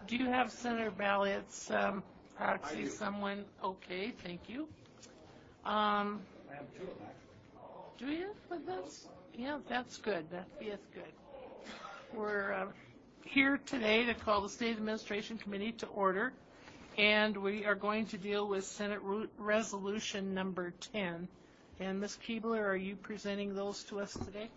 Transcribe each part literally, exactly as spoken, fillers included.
do you have Senator Balliot's um, proxy? Someone? Okay, thank you. Um, I have two of them. do you? But that's, yeah, that's good. That is good. We're uh, here today to call the State Administration Committee to order, and we are going to deal with Senate Ru- Resolution number ten. And Miz Keebler, are you presenting those to us today?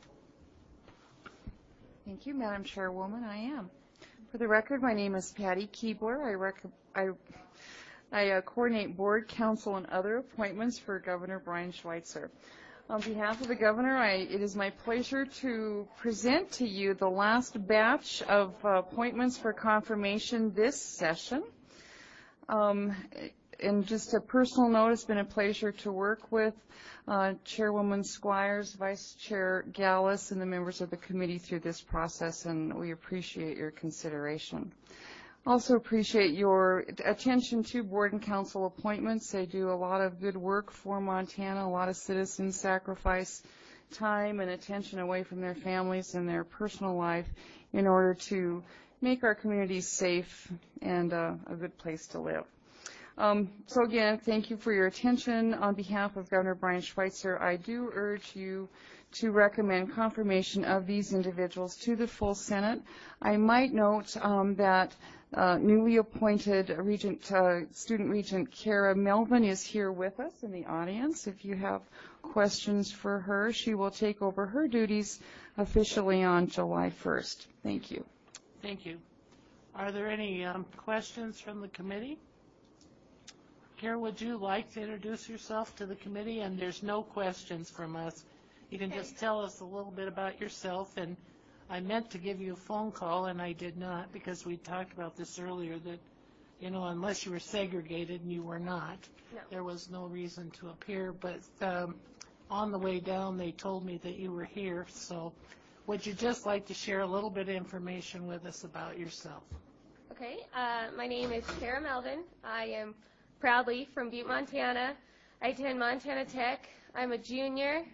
Thank you, Madam Chairwoman. I am. For the record, my name is Patty Keebler. I, rec- I, I uh, coordinate board, council, and other appointments for Governor Brian Schweitzer. On behalf of the Governor, I, it is my pleasure to present to you the last batch of uh, appointments for confirmation this session. Um, and just a personal note, it's been a pleasure to work with uh, Chairwoman Squires, Vice Chair Gallus, and the members of the committee through this process, and we appreciate your consideration. Also appreciate your attention to board and council appointments. They do a lot of good work for Montana. A lot of citizens sacrifice time and attention away from their families and their personal life in order to make our communities safe and uh, a good place to live. Um, so again, thank you for your attention. On behalf of Governor Brian Schweitzer, I do urge you to recommend confirmation of these individuals to the full Senate. I might note um, that uh, newly appointed Regent, uh, Student Regent Kara Melvin is here with us in the audience. If you have questions for her, she will take over her duties officially on July first. Thank you. Thank you. Are there any um, questions from the committee? Kara, would you like to introduce yourself to the committee? And there's no questions from us. You can just tell us a little bit about yourself. And I meant to give you a phone call, and I did not, because we talked about this earlier, that, you know, unless you were segregated, and you were not, no. There was no reason to appear. But um, on the way down, they told me that you were here. So would you just like to share a little bit of information with us about yourself? Okay. Uh, my name is Kara Melvin. I am proudly from Butte, Montana. I attend Montana Tech. I'm a junior.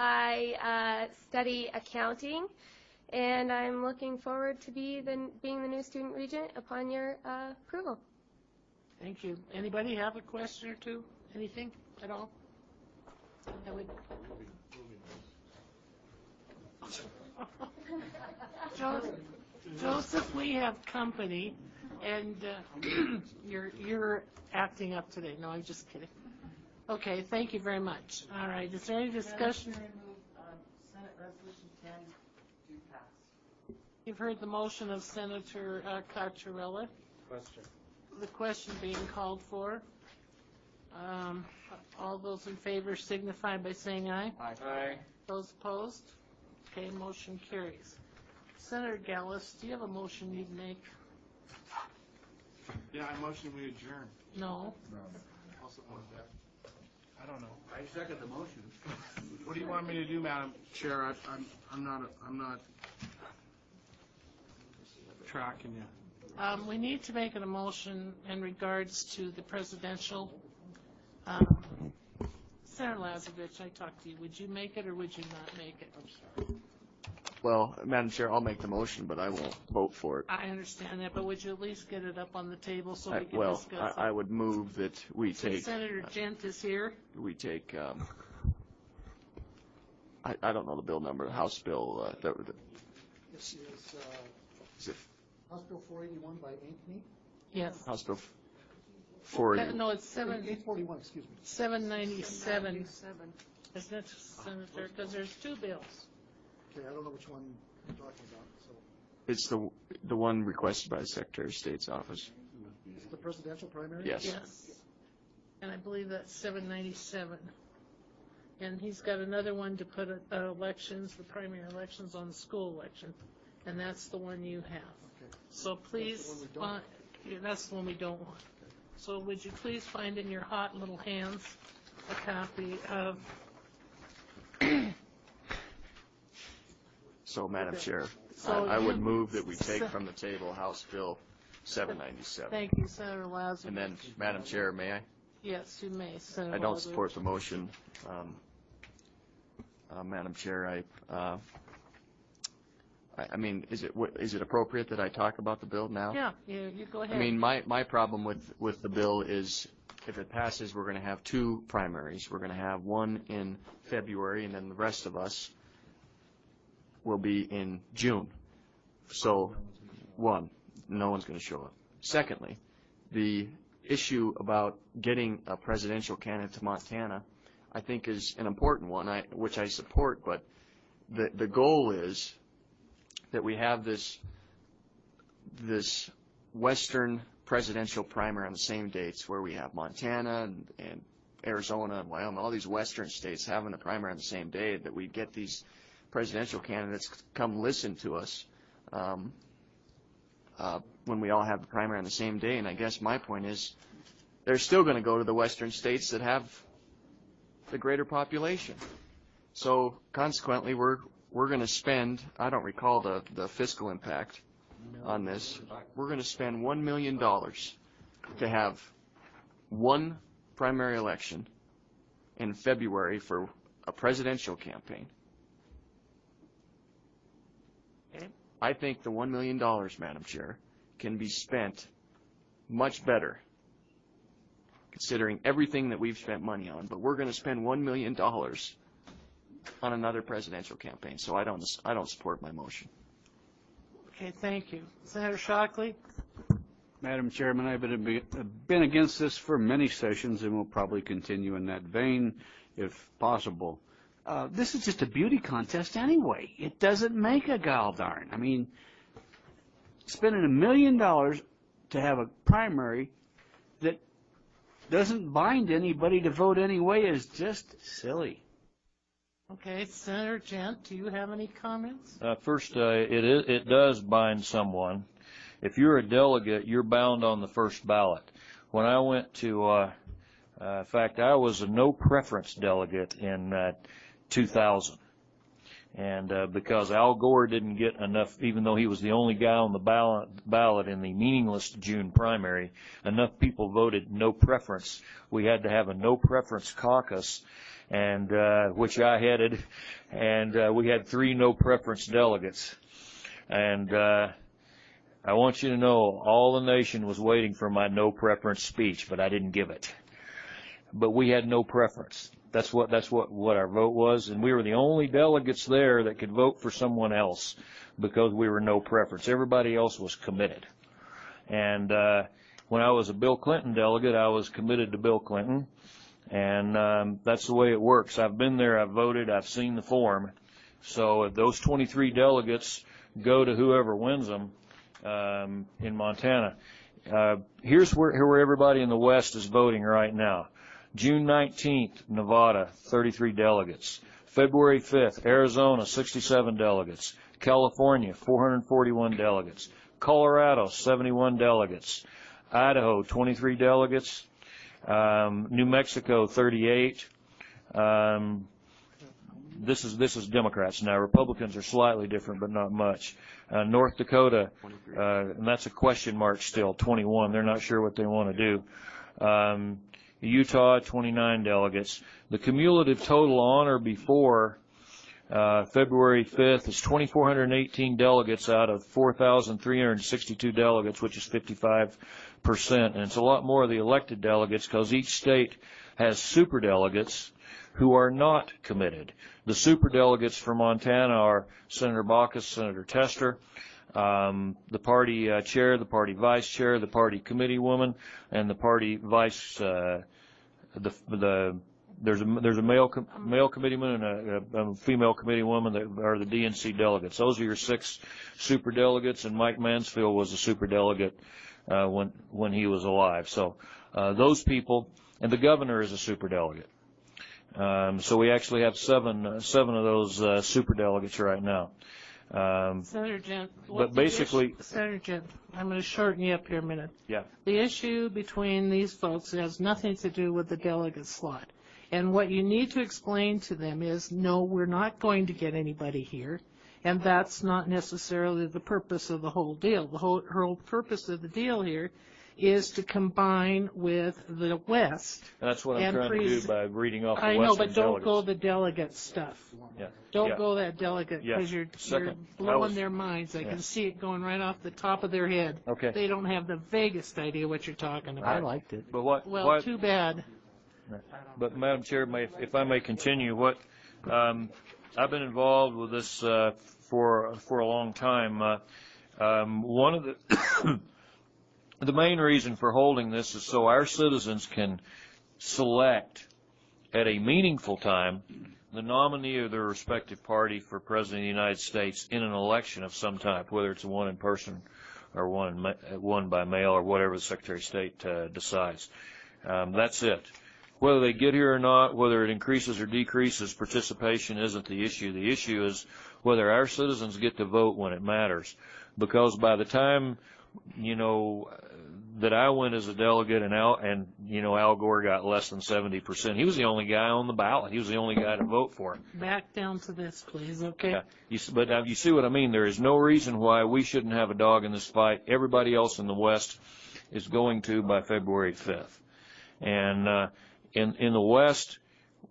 I uh, study accounting, and I'm looking forward to be the, being the new student regent upon your uh, approval. Thank you. Anybody have a question or two? Anything at all? I would... Joseph, Joseph, we have company, and uh, you're you're acting up today. No, I'm just kidding. Okay, thank you very much. All right, is there any discussion? Senate Resolution ten do pass. You've heard the motion of Senator uh, Cottarella. Question. The question being called for. Um, all those in favor signify by saying aye. Aye. Aye. Those opposed? Okay, motion carries. Senator Gallus, do you have a motion you'd make? Yeah, I motion we adjourn. No. I'll support that. I don't know. I second the motion. What do you want me to do, Madam Chair? I, I'm, I'm not, I'm not tracking you. Um, we need to make an motion in regards to the presidential. Um, Senator Lazarevich, I talked to you. Would you make it or would you not make it? I'm sorry. Well, Madam Chair, I'll make the motion, but I won't vote for it. I understand that, but would you at least get it up on the table so I, we can well, discuss I, it? I would move that we take. Senator Gent is here. We take. Um, I, I don't know the bill number. House Bill. Uh, the, the, This is uh, is it House Bill four eighty-one by Ankeny. Yes. House Bill four eighty. No, it's seven. eight forty-one, excuse me. seven ninety-seven. Isn't it, Senator? Because there's two bills. Okay, I don't know which one you're talking about. So, It's the the one requested by the Secretary of State's office. is it the presidential primary? Yes. Yes. And I believe that's seven ninety-seven. And he's got another one to put uh, elections, the primary elections on the school election. And that's the one you have. Okay. So please, That's the one we don't find, yeah, that's the one we don't want. So would you please find in your hot little hands a copy of. So, Madam Okay. Chair, So I, I would you- move that we take from the table House Bill seven ninety-seven. Thank you, Senator Lazarus. And then, Madam Chair, may I? Yes, you may, Senator I don't Lazarus. support the motion. Um, uh, Madam Chair, I uh, I, I mean, is it wh- is it appropriate that I talk about the bill now? Yeah, you, you go ahead. I mean, my, my problem with, with the bill is if it passes, we're going to have two primaries. We're going to have one in February, and then the rest of us will be in June. So, one, no one's going to show up. Secondly, the issue about getting a presidential candidate to Montana, I think, is an important one, I, which I support, but the, the goal is that we have this, this Western presidential primary on the same dates where we have Montana and, and Arizona and Wyoming, all these Western states having a primary on the same day, that we get these presidential candidates come listen to us um, uh, when we all have the primary on the same day. And I guess my point is they're still going to go to the Western states that have the greater population. So consequently, we're we're going to spend, I don't recall the, the fiscal impact on this, we're going to spend one million dollars to have one primary election in February for a presidential campaign. Okay. I think the one million dollars, Madam Chair, can be spent much better, considering everything that we've spent money on. But we're going to spend one million dollars on another presidential campaign, so I don't, I don't support my motion. Okay, thank you. Senator Shockley? Madam Chairman, I've been, been against this for many sessions and will probably continue in that vein if possible. Uh, this is just a beauty contest anyway. It doesn't make a gall darn. I mean, spending a million dollars to have a primary that doesn't bind anybody to vote anyway is just silly. Okay, Senator Gent, do you have any comments? Uh, first, uh, it is, it does bind someone. If you're a delegate, you're bound on the first ballot. When I went to, uh, uh, in fact, I was a no preference delegate in uh, two thousand, and uh, because Al Gore didn't get enough, even though he was the only guy on the ballot, ballot in the meaningless June primary, enough people voted no preference. We had to have a no preference caucus, and uh, which I headed, and uh, we had three no preference delegates. And uh, I want you to know, all the nation was waiting for my no preference speech, but I didn't give it. But we had no preference. That's what that's what, what our vote was, and we were the only delegates there that could vote for someone else because we were no preference. Everybody else was committed. And uh, when I was a Bill Clinton delegate, I was committed to Bill Clinton. And um, that's the way it works. I've been there, I've voted, I've seen the form. So if those twenty-three delegates go to whoever wins them um, in Montana. Uh, here's where, here where everybody in the West is voting right now. June nineteenth, Nevada, thirty-three delegates. February fifth, Arizona, sixty-seven delegates. California, four hundred forty-one delegates. Colorado, seventy-one delegates. Idaho, twenty-three delegates. Um, New Mexico, thirty-eight. Um, this is this is Democrats now. Republicans are slightly different, but not much. Uh, North Dakota, uh, and that's a question mark still, twenty-one. They're not sure what they want to do. Um, Utah, twenty-nine delegates. The cumulative total on or before uh, February fifth is two thousand four hundred eighteen delegates out of four thousand three hundred sixty-two delegates, which is fifty-five percent. And it's a lot more of the elected delegates because each state has superdelegates who are not committed. The superdelegates for Montana are Senator Baucus, Senator Tester, um, the party uh, chair, the party vice chair, the party committee woman, and the party vice, uh, the, the, there's a, there's a male, com male committeeman and a, a, a female committee woman that are the D N C delegates. Those are your six superdelegates, and Mike Mansfield was a superdelegate Uh, when when he was alive. So uh, those people, and the governor is a superdelegate. Um, so we actually have seven uh, seven of those uh, superdelegates right now. Um, Senator Gent. but basically, Senator Gent, I'm going to shorten you up here a minute. yeah. The issue between these folks has nothing to do with the delegate slot. And what you need to explain to them is, no, we're not going to get anybody here. And that's not necessarily the purpose of the whole deal. The whole, whole purpose of the deal here is to combine with the West. That's what I'm And trying to pres- do by reading off the I Western know, but don't delegates. go the delegate stuff. Yeah. Don't Yeah. go that delegate, Yeah. because you're, you're Second, I blowing was- their minds. I yeah. can see it going right off the top of their head. Okay. They don't have the vaguest idea what you're talking about. I liked it. But what? Well, what too bad. But Madam Chair, may, if I may continue, what um, I've been involved with this uh, for for a long time. Uh, um, one of the the main reason for holding this is so our citizens can select at a meaningful time the nominee of their respective party for President of the United States in an election of some type, whether it's one in person or one in ma- one by mail or whatever the Secretary of State uh, decides. Um, that's it. Whether they get here or not, whether it increases or decreases participation isn't the issue. The issue is whether our citizens get to vote when it matters. Because by the time, you know, that I went as a delegate and Al, and, you know, Al Gore got less than seventy percent, he was the only guy on the ballot. He was the only guy to vote for it. Back down to this, please, okay? Yeah. You, s- but uh, you see what I mean? There is no reason why we shouldn't have a dog in this fight. Everybody else in the West is going to by February fifth. And, uh, In, in the West,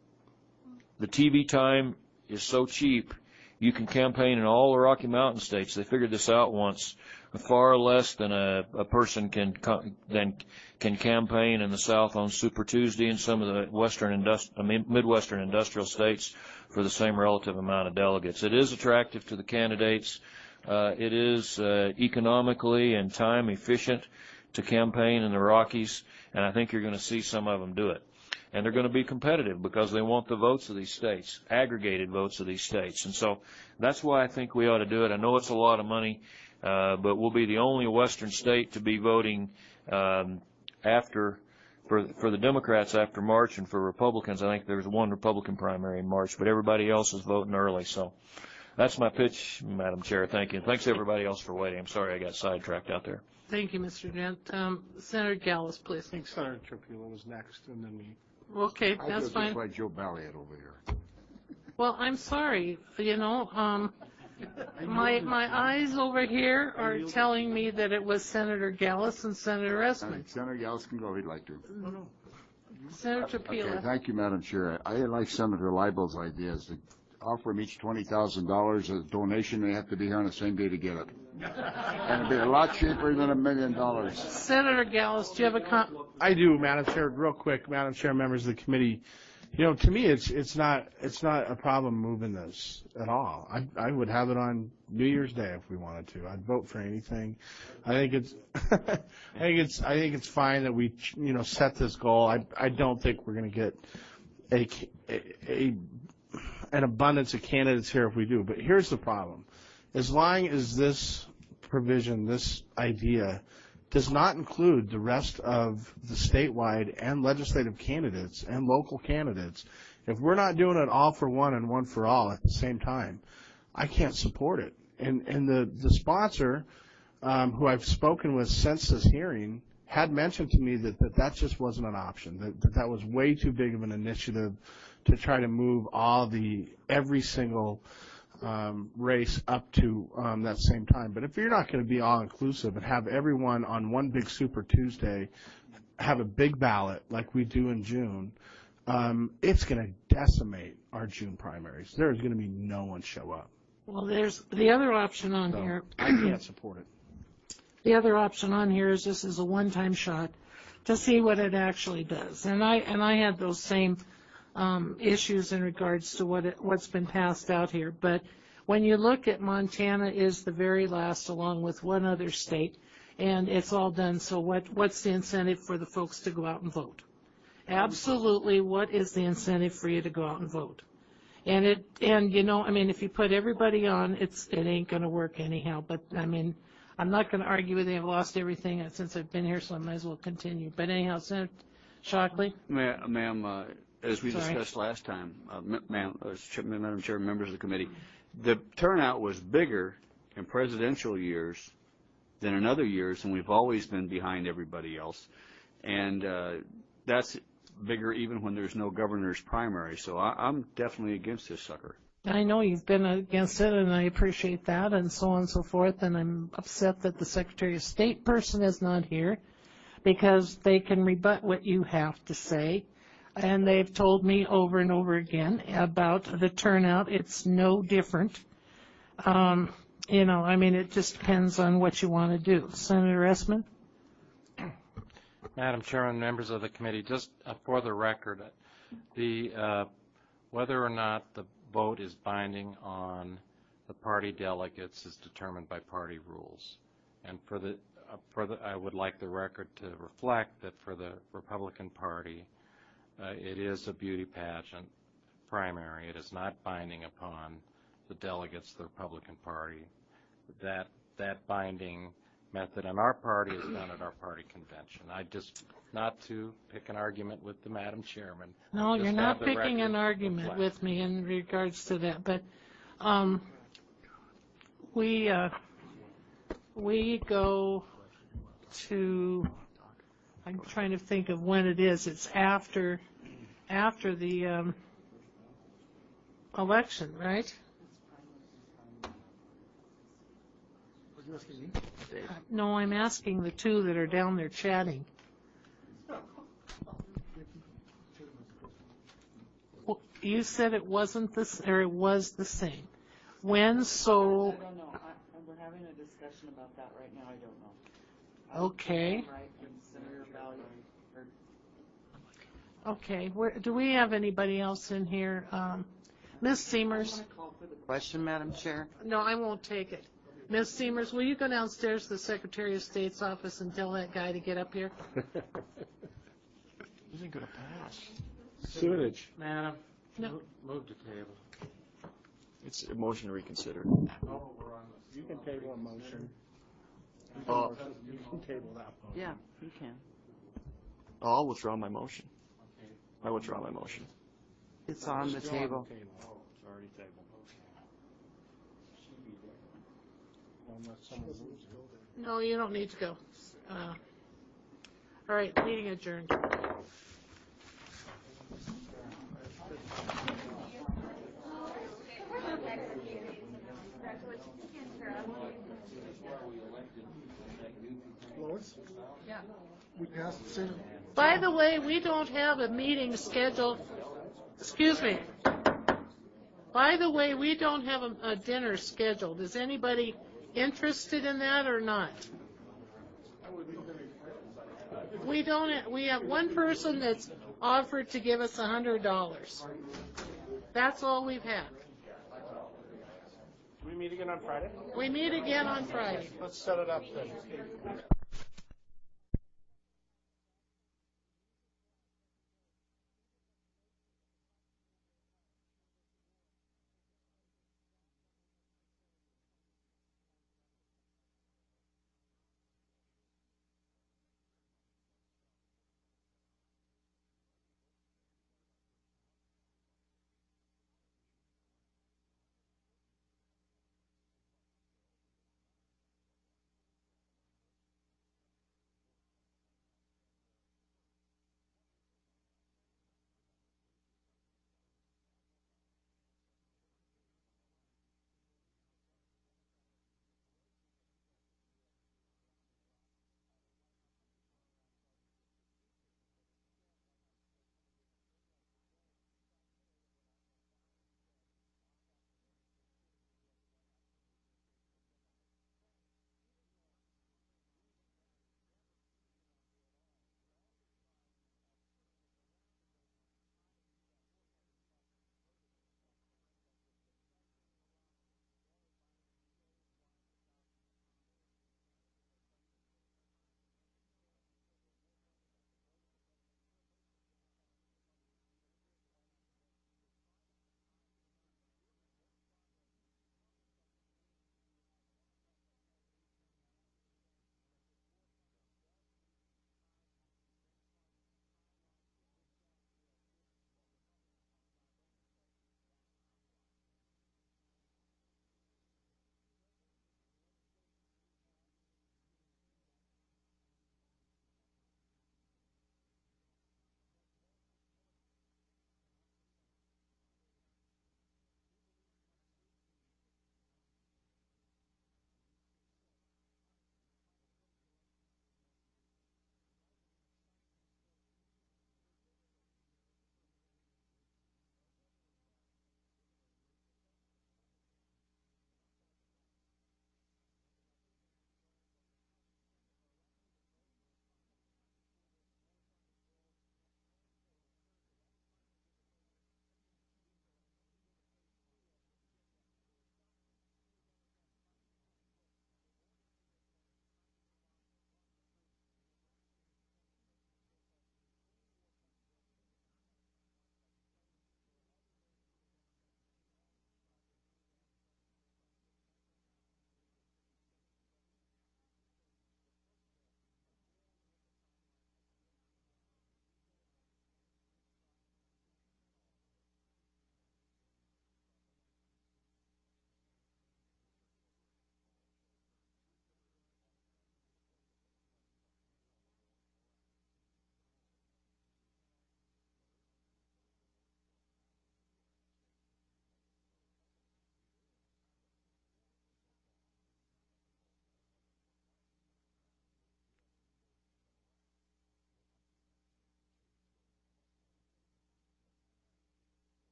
the T V time is so cheap, you can campaign in all the Rocky Mountain states. They figured this out once. Far less than a, a person can than can campaign in the South on Super Tuesday and some of the Western industri- I mean, Midwestern industrial states for the same relative amount of delegates. It is attractive to the candidates. Uh, it is uh, economically and time efficient to campaign in the Rockies, and I think you're going to see some of them do it. And they're going to be competitive because they want the votes of these states, aggregated votes of these states. And so that's why I think we ought to do it. I know it's a lot of money, uh, but we'll be the only Western state to be voting um, after, for, for the Democrats after March, and for Republicans, I think there's one Republican primary in March, but everybody else is voting early. So that's my pitch, Madam Chair. Thank you. Thanks everybody else for waiting. I'm sorry I got sidetracked out there. Thank you, Mister Dent. Um, Senator Gallus, please. I think Senator Tripula was next, and then me. Okay, I that's feel fine. just like Joe Balliet over here. Well, I'm sorry. You know, um, my my eyes over here are telling me that it was Senator Gallus and Senator I Esmond. think Senator Gallus can go if he'd like to. Senator Okay, Trapila. thank you, Madam Chair. I like Senator Leibel's ideas to offer them each twenty thousand dollars as a donation. They have to be here on the same day to get it. And it'd be a lot cheaper than a million dollars. Senator Gallus, do you have a com- I do, Madam Chair. Real quick, Madam Chair, members of the committee. You know, to me, it's it's not it's not a problem moving this at all. I I would have it on New Year's Day if we wanted to. I'd vote for anything. I think it's I think it's I think it's fine that we you know set this goal. I I don't think we're going to get a, a a an abundance of candidates here if we do. But here's the problem: as long as this provision, this idea, does not include the rest of the statewide and legislative candidates and local candidates, if we're not doing it all for one and one for all at the same time, I can't support it. And and the, the sponsor, um, who I've spoken with since this hearing, had mentioned to me that that, that just wasn't an option, that, that that was way too big of an initiative to try to move all the, every single Um, race up to um, that same time. But if you're not going to be all inclusive and have everyone on one big Super Tuesday have a big ballot like we do in June, um, it's going to decimate our June primaries. There's going to be no one show up. Well, there's the other option on So here. I can't support it. The other option on here is this is a one-time shot to see what it actually does. And I and I had those same um, issues in regards to what it, what's been passed out here. But when you look at Montana is the very last, along with one other state, and it's all done. So what what's the incentive for the folks to go out and vote? Absolutely, what is the incentive for you to go out and vote? And it and you know, I mean, if you put everybody on, it's it ain't going to work anyhow. But I mean, I'm not going to argue with you. I've lost everything since I've been here, so I might as well continue. But anyhow, Senator Shockley. Ma- Ma'am, uh, as we Sorry. discussed last time, uh, ma- ma'am, uh, Ch- Madam Chair, members of the committee, the turnout was bigger in presidential years than in other years, and we've always been behind everybody else. And uh, that's bigger even when there's no governor's primary. So I, I'm definitely against this sucker. I know you've been against it, and I appreciate that, and so on and so forth. And I'm upset that the Secretary of State person is not here, because they can rebut what you have to say. And they've told me over and over again about the turnout. It's no different. Um, you know, I mean, it just depends on what you want to do. Senator Essman? Madam Chairman, members of the committee, just uh, for the record, the uh, whether or not the vote is binding on the party delegates is determined by party rules. And for the, uh, for the, I would like the record to reflect that for the Republican Party, uh, it is a beauty pageant primary. It is not binding upon the delegates of the Republican Party. That that binding method in our party is done at our party convention. I just, not to pick an argument with the Madam Chairman. No, just you're have not the picking record an argument reflect. with me in regards to that, but um, we uh, we go to. I'm trying to think of when it is. It's after after the um, election, right? Are you asking me? Uh, No, I'm asking the two that are down there chatting. Well, you said it wasn't this, or it was the same. When, so, I don't know. I, we're having a discussion about that right now. I don't know. okay, Right, and Senator Valley, or okay. Where, do we have anybody else in here? Um, Miz Seamers? call for the question, Madam Chair. No, I won't take it. Miz Seamers, will you go downstairs to the Secretary of State's office and tell that guy to get up here? Isn't going to pass. Sewage. Madam, No. move- move to table. It's a motion to reconsider. You can table a motion. Uh, You can table that motion. Yeah, you can. I'll withdraw my motion. I withdraw my motion. It's on the table. Oh, it's already tabled. Unless someone moves it. No, you don't need to go. Uh, all right, meeting adjourned. Lois? Yeah. We passed the same. By the way, we don't have a meeting scheduled. Excuse me. By the way, we don't have a, a dinner scheduled. Is anybody interested in that or not? We don't. We have one person that's offered to give us a hundred dollars. That's all we've had. We meet again on Friday? We meet again on Friday. Let's set it up then.